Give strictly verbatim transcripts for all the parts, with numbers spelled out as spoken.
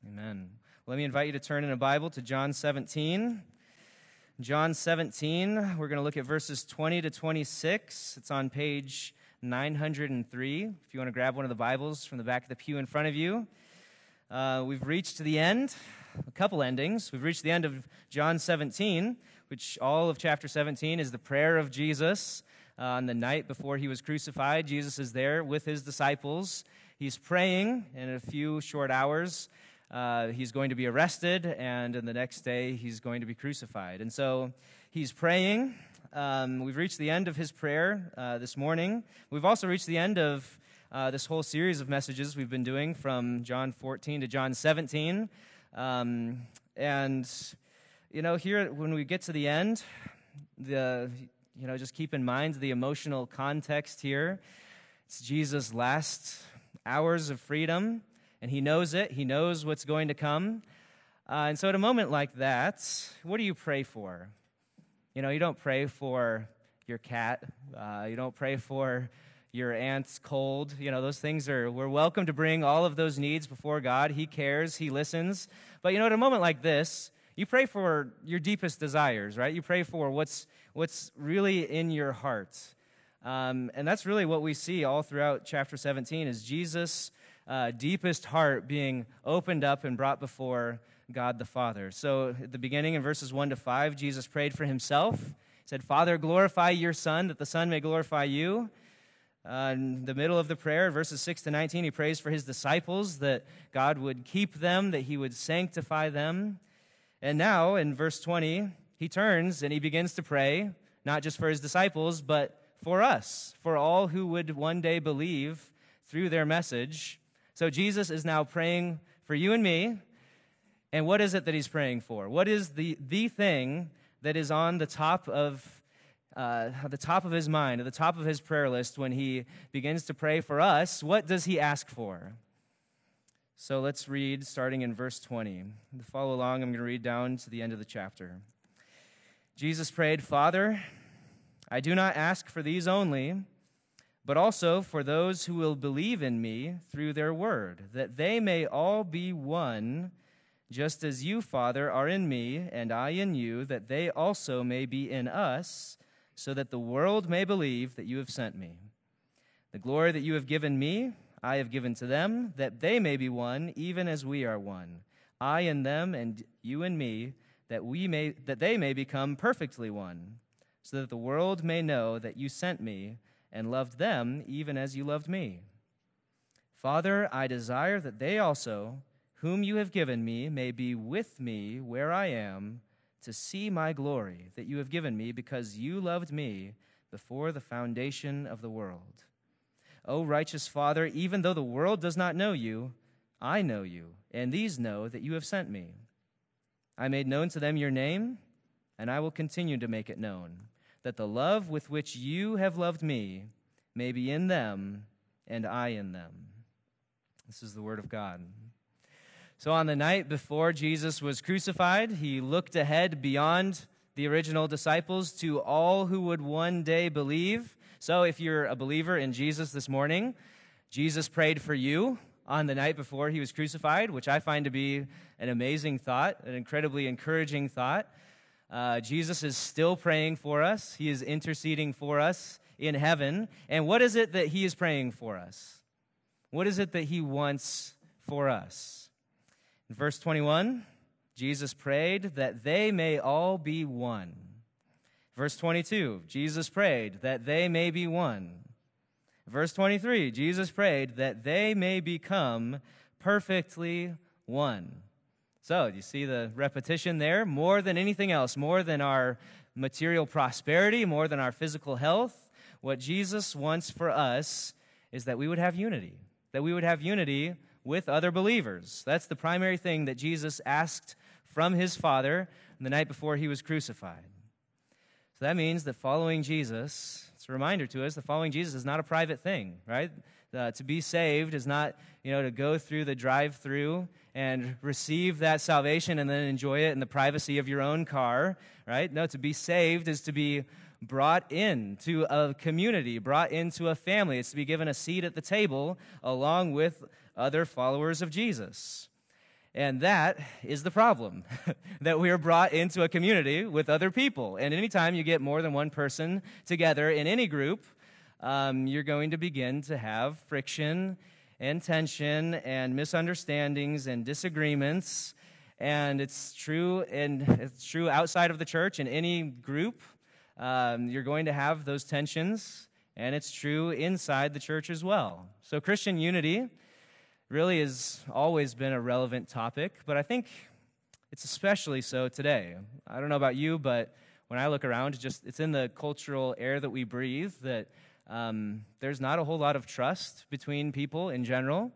Amen. Let me invite you to turn in a Bible to John seventeen. John seventeen, we're going to look at verses twenty to twenty-six. It's on page nine hundred three. If you want to grab one of the Bibles from the back of the pew in front of you. Uh, we've reached the end, a couple endings. We've reached the end of John seventeen, which all of chapter seventeen is the prayer of Jesus. Uh, on the night before he was crucified, Jesus is there with his disciples. He's praying, and in a few short hours, Uh, he's going to be arrested, and in the next day, he's going to be crucified. And so he's praying. Um, we've reached the end of his prayer uh, this morning. We've also reached the end of uh, this whole series of messages we've been doing from John fourteen to John seventeen. Um, and, you know, here, when we get to the end, the you know, just keep in mind the emotional context here. It's Jesus' last hours of freedom. And he knows it. He knows what's going to come. Uh, and so at a moment like that, what do you pray for? You know, you don't pray for your cat. Uh, you don't pray for your aunt's cold. You know, those things are, we're welcome to bring all of those needs before God. He cares. He listens. But, you know, at a moment like this, you pray for your deepest desires, right? You pray for what's what's really in your heart. Um, and that's really what we see all throughout chapter seventeen is Jesus' Uh, deepest heart being opened up and brought before God the Father. So at the beginning in verses one to five, Jesus prayed for himself. He said, Father, glorify your Son, that the Son may glorify you. Uh, in the middle of the prayer, verses six to nineteen, he prays for his disciples, that God would keep them, that he would sanctify them. And now, in verse twenty, he turns and he begins to pray, not just for his disciples, but for us, for all who would one day believe through their message. So Jesus is now praying for you and me. And what is it that he's praying for? What is the, the thing that is on the top of uh, the top of his mind, at the top of his prayer list when he begins to pray for us? What does he ask for? So let's read starting in verse twenty. To follow along, I'm going to read down to the end of the chapter. Jesus prayed, Father, I do not ask for these only, but also for those who will believe in me through their word, that they may all be one, just as you, Father, are in me, and I in you, that they also may be in us, so that the world may believe that you have sent me. The glory that you have given me, I have given to them, that they may be one, even as we are one. I in them, and you in me, that we may that they may become perfectly one, so that the world may know that you sent me, and loved them even as you loved me. Father, I desire that they also, whom you have given me, may be with me where I am, to see my glory that you have given me, because you loved me before the foundation of the world. O righteous Father, even though the world does not know you, I know you, and these know that you have sent me. I made known to them your name, and I will continue to make it known, that the love with which you have loved me may be in them, and I in them. This is the word of God. So on the night before Jesus was crucified, he looked ahead beyond the original disciples to all who would one day believe. So if you're a believer in Jesus this morning, Jesus prayed for you on the night before he was crucified, which I find to be an amazing thought, an incredibly encouraging thought. Uh, Jesus is still praying for us. He is interceding for us in heaven. And what is it that he is praying for us? What is it that he wants for us? In verse twenty-one, Jesus prayed that they may all be one. Verse twenty-two, Jesus prayed that they may be one. Verse twenty-three, Jesus prayed that they may become perfectly one. So, do you see the repetition there? More than anything else, more than our material prosperity, more than our physical health, what Jesus wants for us is that we would have unity, that we would have unity with other believers. That's the primary thing that Jesus asked from his Father the night before he was crucified. So that means that following Jesus, it's a reminder to us that following Jesus is not a private thing, right? Uh, to be saved is not, you know, to go through the drive-through and receive that salvation and then enjoy it in the privacy of your own car, right? No, to be saved is to be brought into a community, brought into a family. It's to be given a seat at the table along with other followers of Jesus. And that is the problem, that we are brought into a community with other people. And anytime you get more than one person together in any group, um, you're going to begin to have friction and tension and misunderstandings and disagreements. And it's true, and it's true outside of the church in any group. Um, you're going to have those tensions, and it's true inside the church as well. So Christian unity really has always been a relevant topic, but I think it's especially so today. I don't know about you, but when I look around, it's just it's in the cultural air that we breathe that um, there's not a whole lot of trust between people in general.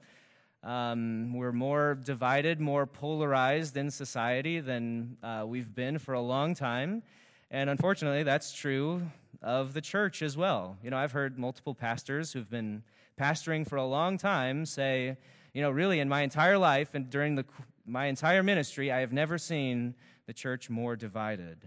Um, we're more divided, more polarized in society than uh, we've been for a long time, and unfortunately, that's true of the church as well. You know, I've heard multiple pastors who've been pastoring for a long time say, you know, really in my entire life and during the, my entire ministry, I have never seen the church more divided.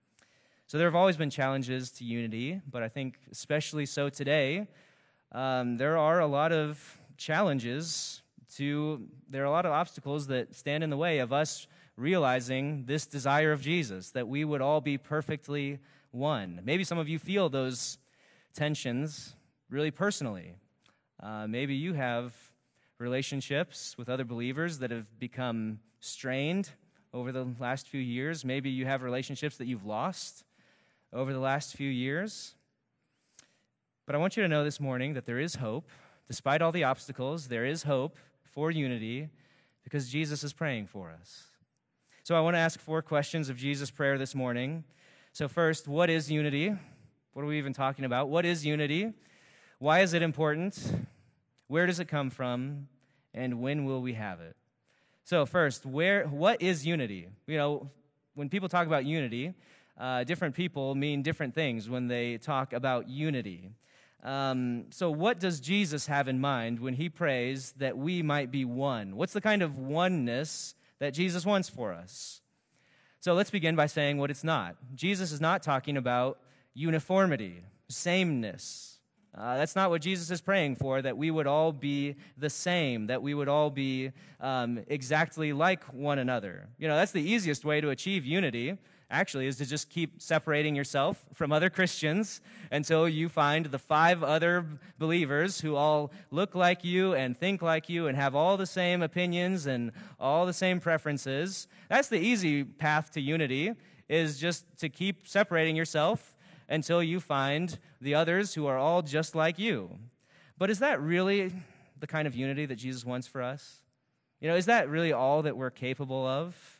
So there have always been challenges to unity, but I think especially so today, um, there are a lot of challenges to, there are a lot of obstacles that stand in the way of us realizing this desire of Jesus, that we would all be perfectly one. Maybe some of you feel those tensions really personally. Uh, maybe you have relationships with other believers that have become strained over the last few years. Maybe you have relationships that you've lost over the last few years. But I want you to know this morning that there is hope. Despite all the obstacles, there is hope for unity because Jesus is praying for us. So I want to ask four questions of Jesus' prayer this morning. So first, what is unity? What are we even talking about? What is unity? Why is it important? Where does it come from? And when will we have it? So first, where? What is unity? You know, when people talk about unity, uh, different people mean different things when they talk about unity. Um, so what does Jesus have in mind when he prays that we might be one? What's the kind of oneness that Jesus wants for us? So let's begin by saying what it's not. Jesus is not talking about uniformity, sameness. Uh, that's not what Jesus is praying for, that we would all be the same, that we would all be um, exactly like one another. You know, that's the easiest way to achieve unity, actually, is to just keep separating yourself from other Christians until you find the five other believers who all look like you and think like you and have all the same opinions and all the same preferences. That's the easy path to unity, is just to keep separating yourself until you find the others who are all just like you. But is that really the kind of unity that Jesus wants for us? You know, is that really all that we're capable of?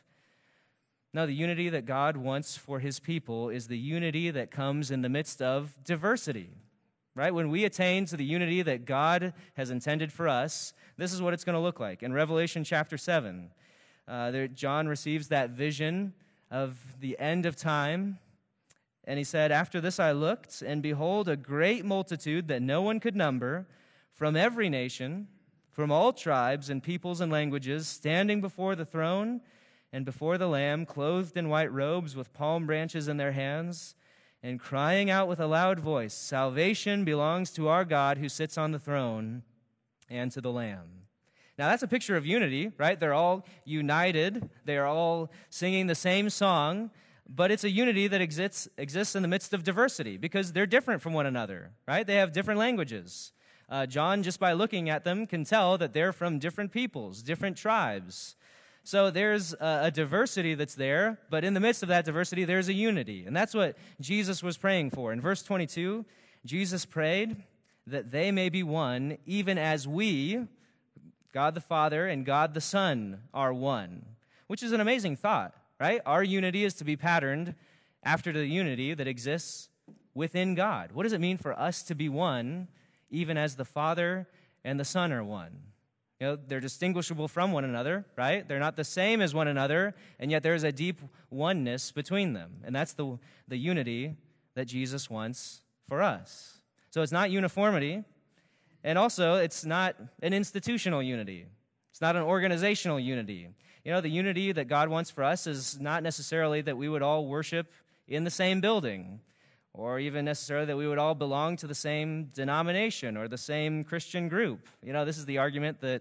No, the unity that God wants for his people is the unity that comes in the midst of diversity, right? When we attain to the unity that God has intended for us, this is what it's going to look like. In Revelation chapter seven, uh, there, John receives that vision of the end of time. And he said, "After this I looked, and behold, a great multitude that no one could number, from every nation, from all tribes and peoples and languages, standing before the throne and before the Lamb, clothed in white robes with palm branches in their hands, and crying out with a loud voice, 'Salvation belongs to our God who sits on the throne and to the Lamb.'" Now that's a picture of unity, right? They're all united. They are all singing the same song. But it's a unity that exists exists in the midst of diversity because they're different from one another, right? They have different languages. Uh, John, just by looking at them, can tell that they're from different peoples, different tribes. So there's a, a diversity that's there, but in the midst of that diversity, there's a unity. And that's what Jesus was praying for. In verse twenty-two, Jesus prayed that they may be one, even as we, God the Father and God the Son, are one, which is an amazing thought. Right? Our unity is to be patterned after the unity that exists within God. What does it mean for us to be one, even as the Father and the Son are one? You know, they're distinguishable from one another, right? They're not the same as one another, and yet there's a deep oneness between them. And that's the, the unity that Jesus wants for us. So it's not uniformity, and also it's not an institutional unity. It's not an organizational unity. You know, the unity that God wants for us is not necessarily that we would all worship in the same building, or even necessarily that we would all belong to the same denomination or the same Christian group. You know, this is the argument that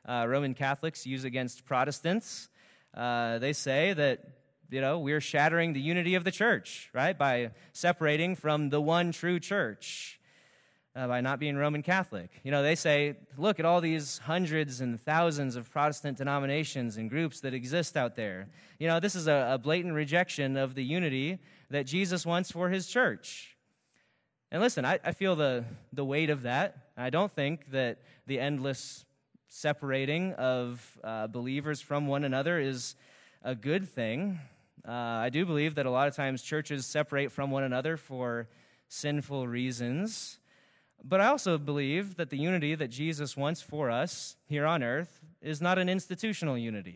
uh, Roman Catholics use against Protestants. Uh, they say that, you know, we're shattering the unity of the church, right, by separating from the one true church, uh, by not being Roman Catholic. You know, they say, look at all these hundreds and thousands of Protestant denominations and groups that exist out there. You know, this is a, a blatant rejection of the unity that Jesus wants for his church. And listen, I, I feel the, the weight of that. I don't think that the endless separating of uh, believers from one another is a good thing. Uh, I do believe that a lot of times churches separate from one another for sinful reasons. But I also believe that the unity that Jesus wants for us here on earth is not an institutional unity.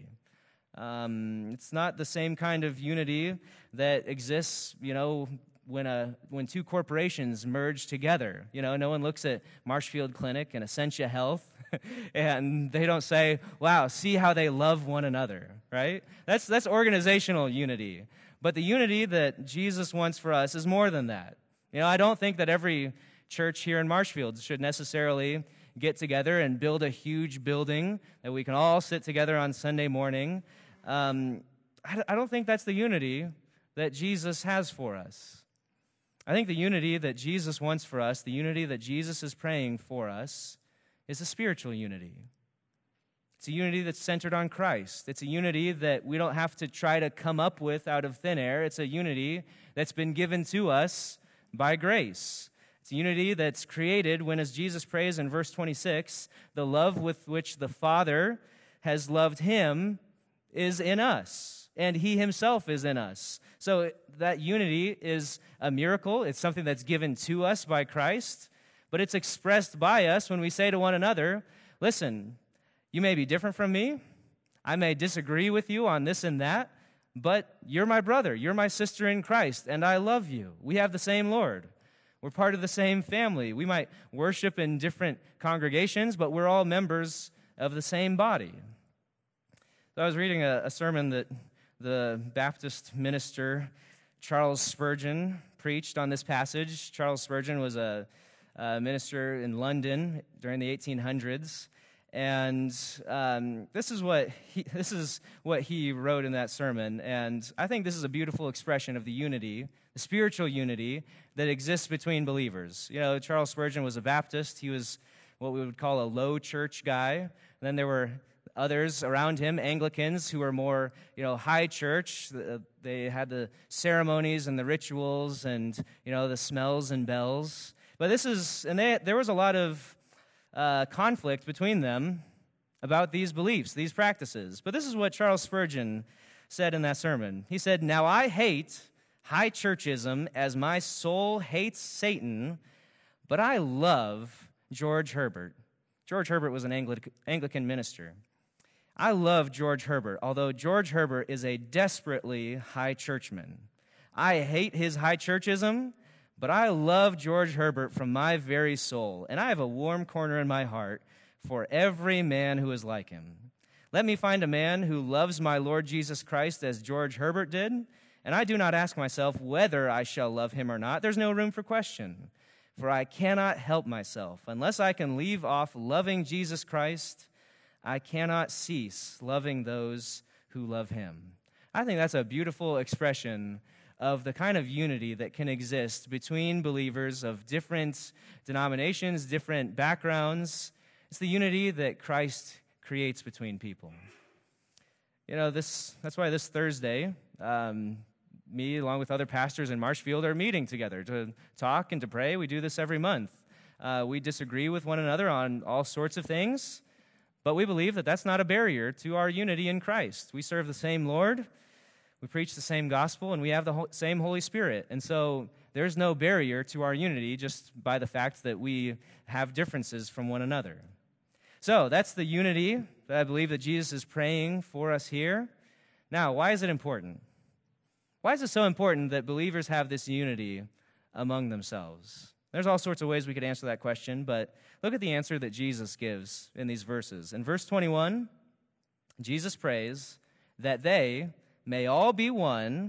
Um, it's not the same kind of unity that exists, you know, when a when two corporations merge together. You know, no one looks at Marshfield Clinic and Essentia Health and they don't say, wow, see how they love one another, right? That's that's organizational unity. But the unity that Jesus wants for us is more than that. You know, I don't think that every church here in Marshfield should necessarily get together and build a huge building that we can all sit together on Sunday morning. Um, I, I don't think that's the unity that Jesus has for us. I think the unity that Jesus wants for us, the unity that Jesus is praying for us, is a spiritual unity. It's a unity that's centered on Christ. It's a unity that we don't have to try to come up with out of thin air. It's a unity that's been given to us by grace. It's a unity that's created when, as Jesus prays in verse twenty-six, the love with which the Father has loved him is in us, and he himself is in us. So that unity is a miracle. It's something that's given to us by Christ, but it's expressed by us when we say to one another, listen, you may be different from me. I may disagree with you on this and that, but you're my brother. You're my sister in Christ, and I love you. We have the same Lord. We're part of the same family. We might worship in different congregations, but we're all members of the same body. So I was reading a, a sermon that the Baptist minister Charles Spurgeon preached on this passage. Charles Spurgeon was a, a minister in London during the eighteen hundreds, and um, this is what he, this is what he wrote in that sermon. And I think this is a beautiful expression of the unity, the spiritual unity that exists between believers. You know, Charles Spurgeon was a Baptist. He was what we would call a low church guy. And then there were others around him, Anglicans, who were more, you know, high church. They had the ceremonies and the rituals and, you know, the smells and bells. But this is, and they, there was a lot of uh, conflict between them about these beliefs, these practices. But this is what Charles Spurgeon said in that sermon. He said, "Now I hate high churchism as my soul hates Satan, but I love George Herbert." George Herbert was an Anglic- Anglican minister. I love George Herbert, although George Herbert is a desperately high churchman. I hate his high churchism, but I love George Herbert from my very soul, and I have a warm corner in my heart for every man who is like him. Let me find a man who loves my Lord Jesus Christ as George Herbert did, and I do not ask myself whether I shall love him or not. There's no room for question, for I cannot help myself. Unless I can leave off loving Jesus Christ, I cannot cease loving those who love him. I think that's a beautiful expression of the kind of unity that can exist between believers of different denominations, different backgrounds. It's the unity that Christ creates between people. You know, this that's why this Thursday, um, me along with other pastors in Marshfield are meeting together to talk and to pray. We do this every month. Uh, we disagree with one another on all sorts of things, but we believe that that's not a barrier to our unity in Christ. We serve the same Lord, we preach the same gospel, and we have the ho- same Holy Spirit. And so there's no barrier to our unity just by the fact that we have differences from one another. So that's the unity that I believe that Jesus is praying for us here. Now, why is it important? Why is it so important that believers have this unity among themselves? There's all sorts of ways we could answer that question, but look at the answer that Jesus gives in these verses. In verse twenty-one, Jesus prays that they may all be one,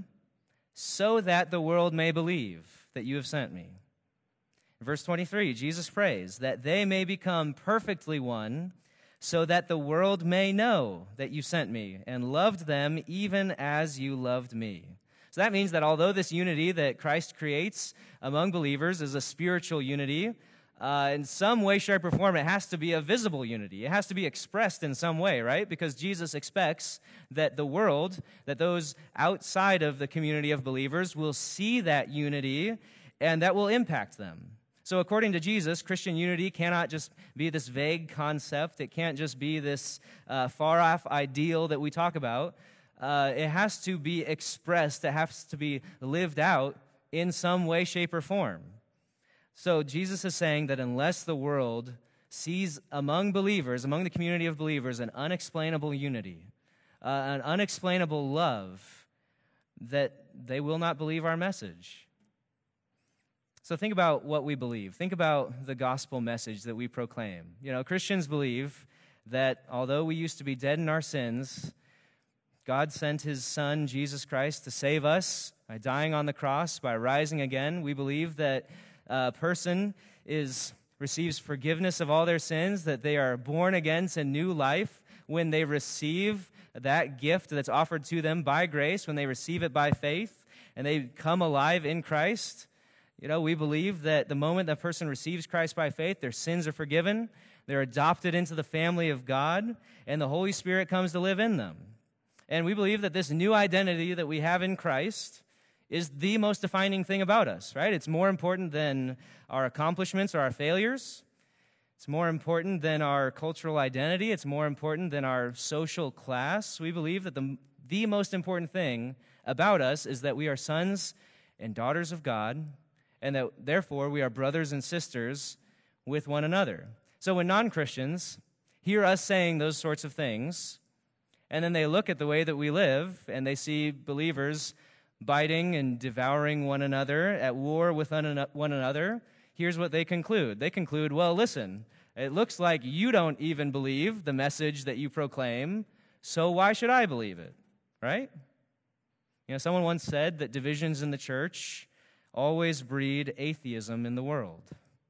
so that the world may believe that you have sent me. In verse twenty-three, Jesus prays that they may become perfectly one, so that the world may know that you sent me and loved them even as you loved me. So that means that although this unity that Christ creates among believers is a spiritual unity, uh, in some way, shape, or form, it has to be a visible unity. It has to be expressed in some way, right? Because Jesus expects that the world, that those outside of the community of believers will see that unity, and that will impact them. So according to Jesus, Christian unity cannot just be this vague concept. It can't just be this uh, far-off ideal that we talk about. Uh, it has to be expressed. It has to be lived out in some way, shape, or form. So Jesus is saying that unless the world sees among believers, among the community of believers, an unexplainable unity, uh, an unexplainable love, that they will not believe our message. So think about what we believe. Think about the gospel message that we proclaim. You know, Christians believe that although we used to be dead in our sins, God sent his son, Jesus Christ, to save us by dying on the cross, by rising again. We believe that a person is receives forgiveness of all their sins, that they are born again to new life when they receive that gift that's offered to them by grace, when they receive it by faith, and they come alive in Christ. You know, we believe that the moment that person receives Christ by faith, their sins are forgiven, they're adopted into the family of God, and the Holy Spirit comes to live in them. And we believe that this new identity that we have in Christ is the most defining thing about us, right? It's more important than our accomplishments or our failures. It's more important than our cultural identity. It's more important than our social class. We believe that the, the most important thing about us is that we are sons and daughters of God, and that therefore we are brothers and sisters with one another. So when non-Christians hear us saying those sorts of things, and then they look at the way that we live, and they see believers biting and devouring one another, at war with one another, here's what they conclude. They conclude, well, listen, it looks like you don't even believe the message that you proclaim, so why should I believe it, right? You know, someone once said that divisions in the church always breed atheism in the world.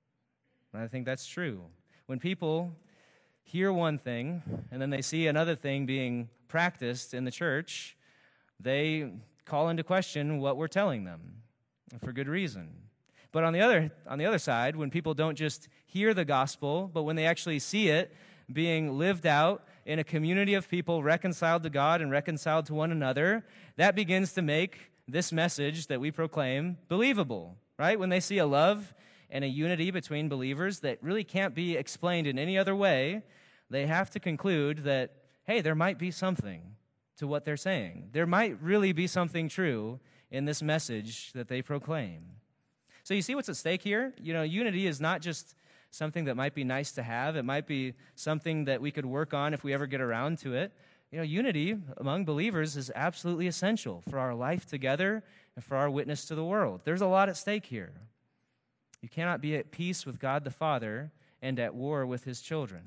And I think that's true. When people hear one thing and then they see another thing being practiced in the church, they call into question what we're telling them, for good reason. But on the other on the other side, when people don't just hear the gospel, but when they actually see it being lived out in a community of people reconciled to God and reconciled to one another, that begins to make this message that we proclaim believable, right? When they see a love and a unity between believers that really can't be explained in any other way, they have to conclude that, hey, there might be something to what they're saying. There might really be something true in this message that they proclaim. So you see what's at stake here? You know, unity is not just something that might be nice to have. It might be something that we could work on if we ever get around to it. You know, unity among believers is absolutely essential for our life together and for our witness to the world. There's a lot at stake here. You cannot be at peace with God the Father and at war with his children.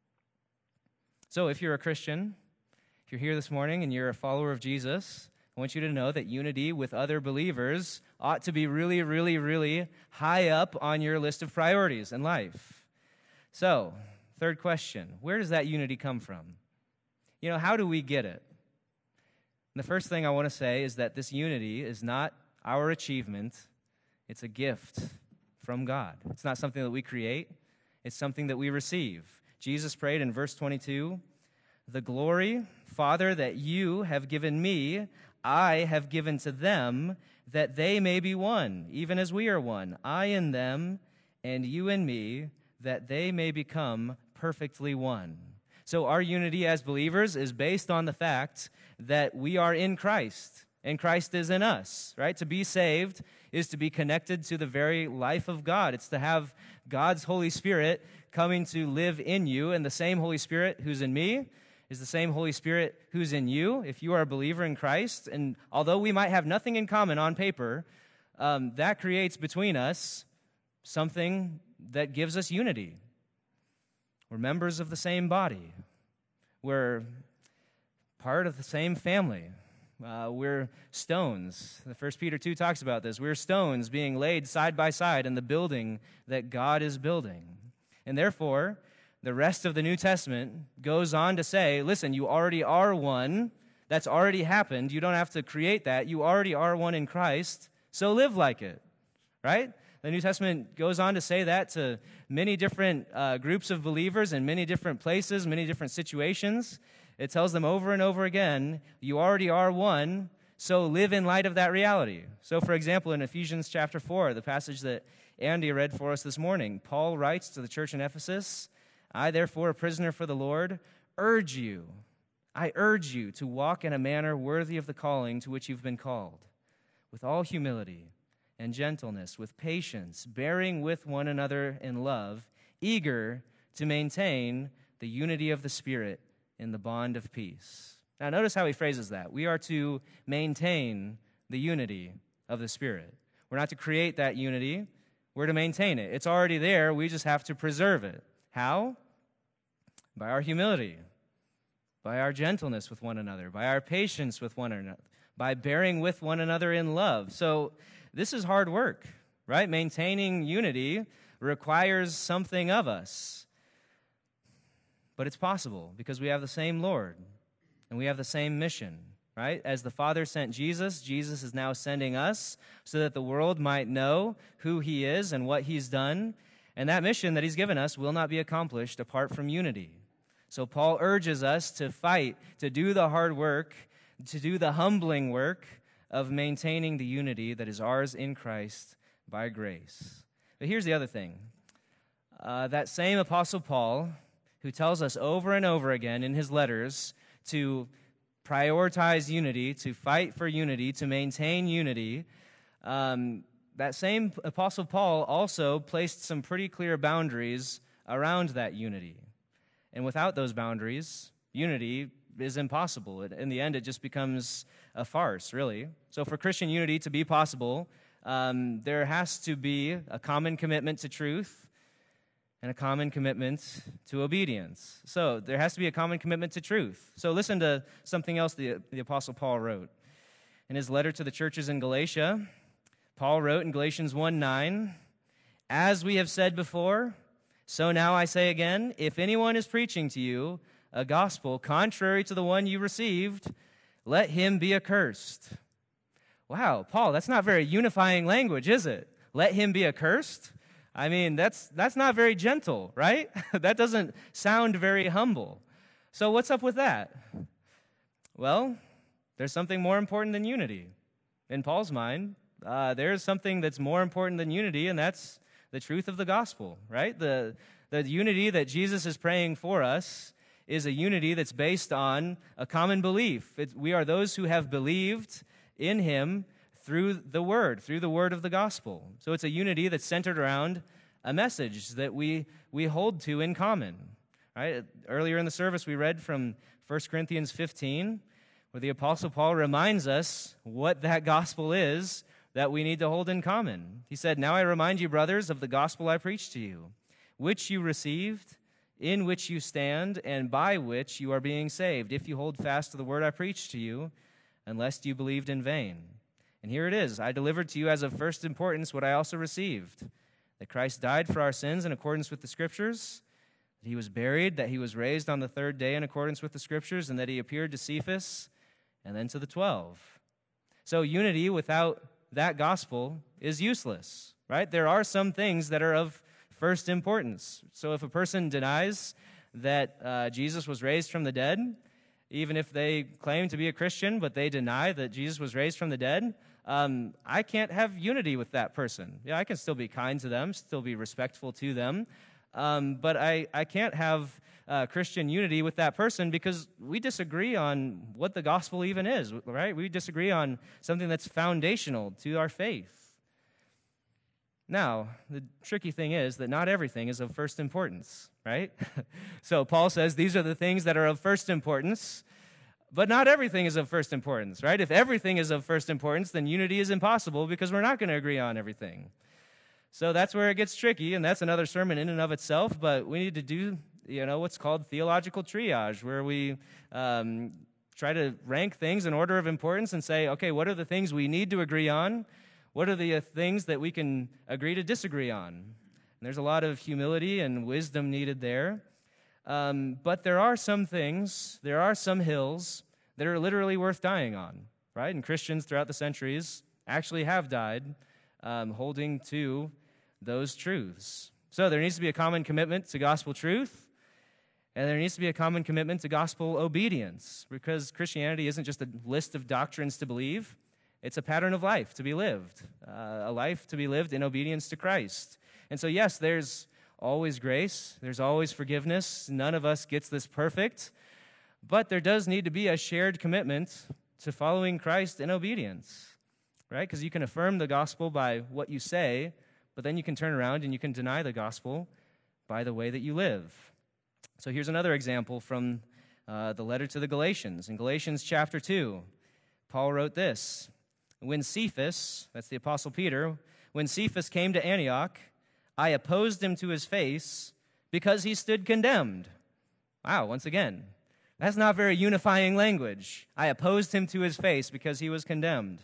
So if you're a Christian, if you're here this morning and you're a follower of Jesus, I want you to know that unity with other believers ought to be really, really, really high up on your list of priorities in life. So, third question, where does that unity come from? You know, how do we get it? And the first thing I want to say is that this unity is not our achievement. It's a gift from God. It's not something that we create. It's something that we receive. Jesus prayed in verse twenty-two, "The glory, Father, that you have given me, I have given to them, that they may be one, even as we are one, I in them, and you in me, that they may become perfectly one." So our unity as believers is based on the fact that we are in Christ, and Christ is in us, right? To be saved is to be connected to the very life of God. It's to have God's Holy Spirit coming to live in you, and the same Holy Spirit who's in me is the same Holy Spirit who's in you if you are a believer in Christ. And although we might have nothing in common on paper, um, that creates between us something that gives us unity. We're members of the same body. We're part of the same family. Uh, we're stones. The First Peter two talks about this. We're stones being laid side by side in the building that God is building. And therefore, the rest of the New Testament goes on to say, listen, you already are one. That's already happened. You don't have to create that. You already are one in Christ, so live like it, right? The New Testament goes on to say that to many different uh, groups of believers in many different places, many different situations. It tells them over and over again, you already are one, so live in light of that reality. So, for example, in Ephesians chapter four, the passage that Andy read for us this morning, Paul writes to the church in Ephesus, I, therefore, a prisoner for the Lord, urge you, I urge you to walk in a manner worthy of the calling to which you've been called, with all humility and gentleness, with patience, bearing with one another in love, eager to maintain the unity of the Spirit in the bond of peace. Now, notice how he phrases that. We are to maintain the unity of the Spirit. We're not to create that unity. We're to maintain it. It's already there. We just have to preserve it. How? By our humility, by our gentleness with one another, by our patience with one another, by bearing with one another in love. So this is hard work, right? Maintaining unity requires something of us. But it's possible because we have the same Lord and we have the same mission, right? As the Father sent Jesus, Jesus is now sending us so that the world might know who he is and what he's done. And that mission that he's given us will not be accomplished apart from unity. So Paul urges us to fight, to do the hard work, to do the humbling work of maintaining the unity that is ours in Christ by grace. But here's the other thing. Uh, that same Apostle Paul, who tells us over and over again in his letters to prioritize unity, to fight for unity, to maintain unity, um, that same Apostle Paul also placed some pretty clear boundaries around that unity. And without those boundaries, unity is impossible. In the end, it just becomes a farce, really. So for Christian unity to be possible, um, there has to be a common commitment to truth and a common commitment to obedience. So there has to be a common commitment to truth. So listen to something else the, the Apostle Paul wrote. In his letter to the churches in Galatia, Paul wrote in Galatians one nine, as we have said before, so now I say again, if anyone is preaching to you a gospel contrary to the one you received, let him be accursed. Wow, Paul, that's not very unifying language, is it? Let him be accursed? I mean, that's that's not very gentle, right? That doesn't sound very humble. So what's up with that? Well, there's something more important than unity. In Paul's mind, uh, there's something that's more important than unity, and that's the truth of the gospel, right? The, the unity that Jesus is praying for us is a unity that's based on a common belief. It, we are those who have believed in him through the word, through the word of the gospel. So it's a unity that's centered around a message that we we hold to in common. Right? Earlier in the service, we read from First Corinthians fifteen, where the Apostle Paul reminds us what that gospel is that we need to hold in common. He said, now I remind you, brothers, of the gospel I preached to you, which you received, in which you stand, and by which you are being saved, if you hold fast to the word I preached to you, unless you believed in vain. And here it is, I delivered to you as of first importance what I also received, that Christ died for our sins in accordance with the Scriptures, that he was buried, that he was raised on the third day in accordance with the Scriptures, and that he appeared to Cephas, and then to the twelve. So unity without that gospel is useless, right? There are some things that are of first importance. So if a person denies that uh, Jesus was raised from the dead, even if they claim to be a Christian, but they deny that Jesus was raised from the dead, um, I can't have unity with that person. Yeah, I can still be kind to them, still be respectful to them, um, but I, I can't have uh, Christian unity with that person because we disagree on what the gospel even is, right? We disagree on something that's foundational to our faith. Now, the tricky thing is that not everything is of first importance, right? So Paul says these are the things that are of first importance, but not everything is of first importance, right? If everything is of first importance, then unity is impossible because we're not going to agree on everything. So that's where it gets tricky, and that's another sermon in and of itself, but we need to do, you know, what's called theological triage, where we um, try to rank things in order of importance and say, okay, what are the things we need to agree on? What are the uh, things that we can agree to disagree on? And there's a lot of humility and wisdom needed there. Um, but there are some things, there are some hills that are literally worth dying on, right? And Christians throughout the centuries actually have died um, holding to those truths. So there needs to be a common commitment to gospel truth, and there needs to be a common commitment to gospel obedience, because Christianity isn't just a list of doctrines to believe. It's a pattern of life to be lived, uh, a life to be lived in obedience to Christ. And so, yes, there's always grace. There's always forgiveness. None of us gets this perfect. But there does need to be a shared commitment to following Christ in obedience, right? Because you can affirm the gospel by what you say, but then you can turn around and you can deny the gospel by the way that you live. So here's another example from uh, the letter to the Galatians. In Galatians chapter two, Paul wrote this: When Cephas, that's the Apostle Peter, when Cephas came to Antioch, I opposed him to his face because he stood condemned. Wow, once again, that's not very unifying language. I opposed him to his face because he was condemned.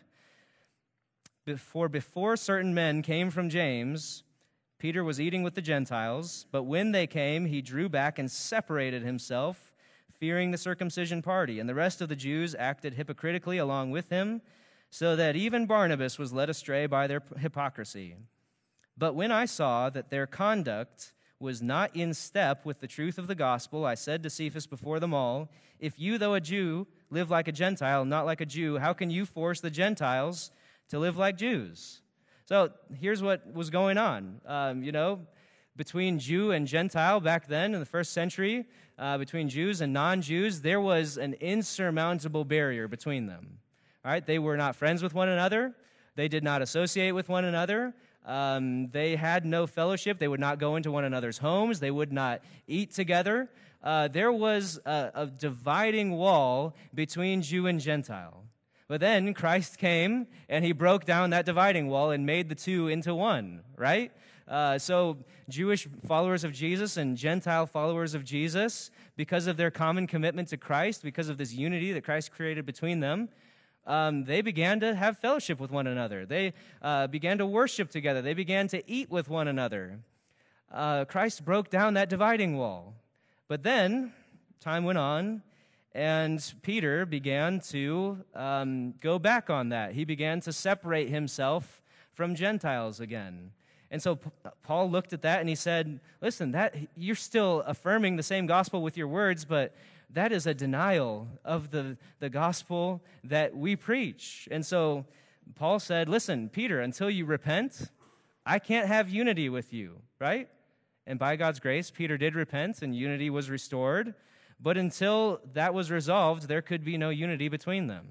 For before certain men came from James, Peter was eating with the Gentiles, but when they came, he drew back and separated himself, fearing the circumcision party. And the rest of the Jews acted hypocritically along with him, so that even Barnabas was led astray by their hypocrisy. But when I saw that their conduct was not in step with the truth of the gospel, I said to Cephas before them all, if you, though a Jew, live like a Gentile, not like a Jew, how can you force the Gentiles to live like Jews? So here's what was going on. Um, you know, between Jew and Gentile back then in the first century, uh, between Jews and non-Jews, there was an insurmountable barrier between them. All right, they were not friends with one another. They did not associate with one another. Um, they had no fellowship. They would not go into one another's homes. They would not eat together. Uh, there was a, a dividing wall between Jew and Gentile. But then Christ came, and he broke down that dividing wall and made the two into one, right? Uh, so Jewish followers of Jesus and Gentile followers of Jesus, because of their common commitment to Christ, because of this unity that Christ created between them, um, they began to have fellowship with one another. They uh, began to worship together. They began to eat with one another. Uh, Christ broke down that dividing wall. But then time went on, and Peter began to um, go back on that. He began to separate himself from Gentiles again. And so P- Paul looked at that and he said, listen, that you're still affirming the same gospel with your words, but that is a denial of the, the gospel that we preach. And so Paul said, listen, Peter, until you repent, I can't have unity with you, right? And by God's grace, Peter did repent and unity was restored. But until that was resolved, there could be no unity between them.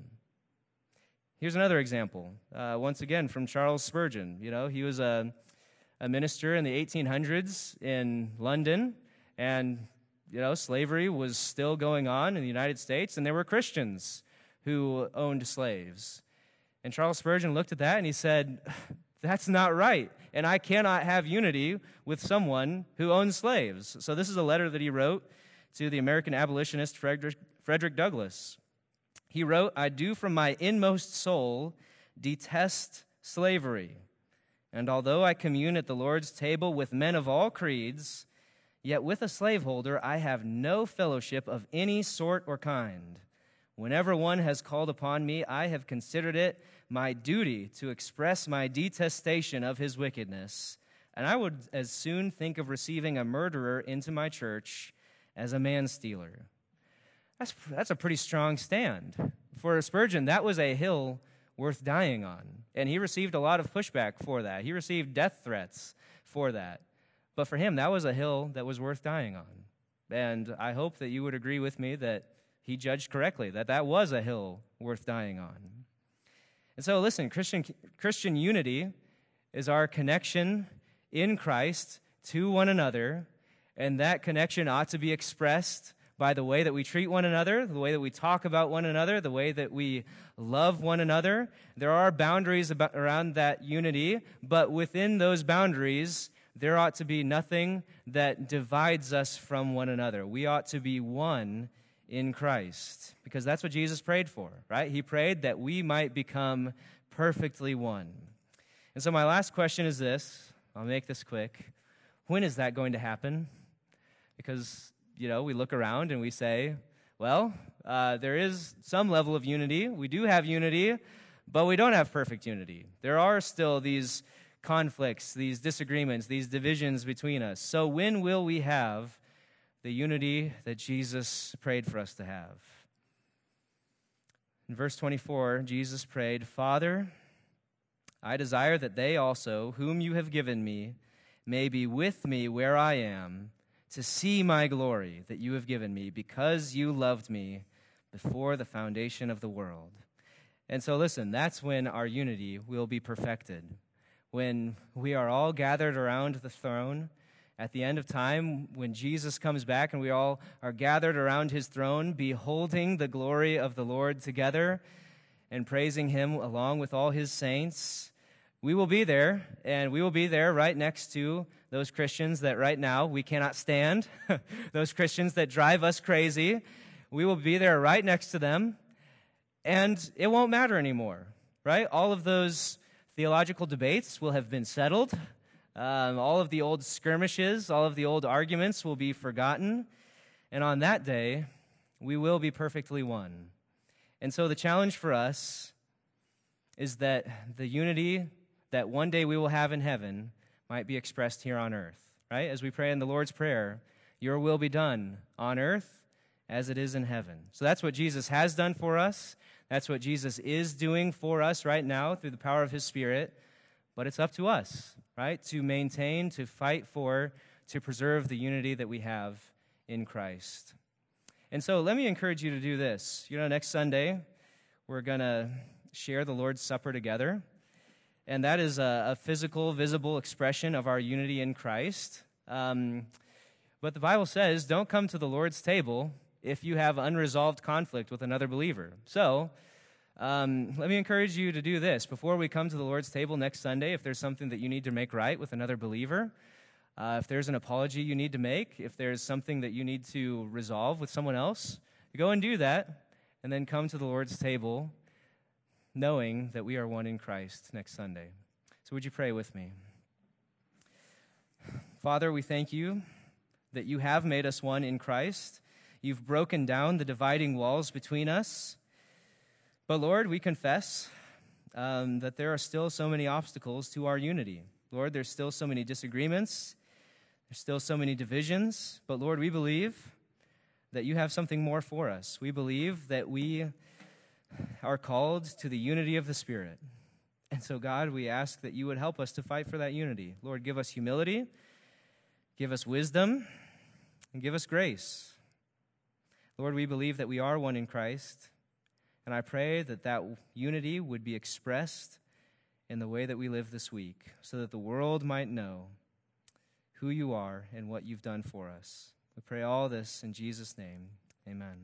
Here's another example, uh, once again, from Charles Spurgeon. You know, he was a, a minister in the eighteen hundreds in London, and, you know, slavery was still going on in the United States, and there were Christians who owned slaves. And Charles Spurgeon looked at that, and he said, that's not right, and I cannot have unity with someone who owns slaves. So this is a letter that he wrote to the American abolitionist Frederick, Frederick Douglass. He wrote, I do from my inmost soul detest slavery. And although I commune at the Lord's table with men of all creeds, yet with a slaveholder I have no fellowship of any sort or kind. Whenever one has called upon me, I have considered it my duty to express my detestation of his wickedness. And I would as soon think of receiving a murderer into my church as a man-stealer. That's, that's a pretty strong stand. For Spurgeon, that was a hill worth dying on. And he received a lot of pushback for that. He received death threats for that. But for him, that was a hill that was worth dying on. And I hope that you would agree with me that he judged correctly, that that was a hill worth dying on. And so listen, Christian, Christian unity is our connection in Christ to one another. And that connection ought to be expressed by the way that we treat one another, the way that we talk about one another, the way that we love one another. There are boundaries about, around that unity, but within those boundaries, there ought to be nothing that divides us from one another. We ought to be one in Christ, because that's what Jesus prayed for, right? He prayed that we might become perfectly one. And so my last question is this. I'll make this quick. When is that going to happen? Because you know, we look around and we say, well, uh, there is some level of unity. We do have unity, but we don't have perfect unity. There are still these conflicts, these disagreements, these divisions between us. So when will we have the unity that Jesus prayed for us to have? In verse twenty-four, Jesus prayed, Father, I desire that they also, whom you have given me, may be with me where I am, to see my glory that you have given me, because you loved me before the foundation of the world. And so listen, that's when our unity will be perfected. When we are all gathered around the throne at the end of time, when Jesus comes back and we all are gathered around his throne, beholding the glory of the Lord together and praising him along with all his saints, we will be there, and we will be there right next to those Christians that right now we cannot stand, those Christians that drive us crazy. We will be there right next to them, and it won't matter anymore, right? All of those theological debates will have been settled. Um, all of the old skirmishes, all of the old arguments will be forgotten. And on that day, we will be perfectly one. And so the challenge for us is that the unity that one day we will have in heaven might be expressed here on earth, right? As we pray in the Lord's Prayer, your will be done on earth as it is in heaven. So that's what Jesus has done for us. That's what Jesus is doing for us right now through the power of his Spirit. But it's up to us, right, to maintain, to fight for, to preserve the unity that we have in Christ. And so let me encourage you to do this. You know, next Sunday, we're going to share the Lord's Supper together. And that is a, a physical, visible expression of our unity in Christ. Um, but the Bible says, don't come to the Lord's table if you have unresolved conflict with another believer. So um, let me encourage you to do this. Before we come to the Lord's table next Sunday, if there's something that you need to make right with another believer, uh, if there's an apology you need to make, if there's something that you need to resolve with someone else, go and do that, and then come to the Lord's table knowing that we are one in Christ next Sunday. So would you pray with me? Father, we thank you that you have made us one in Christ. You've broken down the dividing walls between us. But Lord, we confess um, that there are still so many obstacles to our unity. Lord, there's still so many disagreements. There's still so many divisions. But Lord, we believe that you have something more for us. We believe that we are called to the unity of the Spirit. And so, God, we ask that you would help us to fight for that unity. Lord, give us humility, give us wisdom, and give us grace. Lord, we believe that we are one in Christ, and I pray that that unity would be expressed in the way that we live this week, so that the world might know who you are and what you've done for us. We pray all this in Jesus' name. Amen.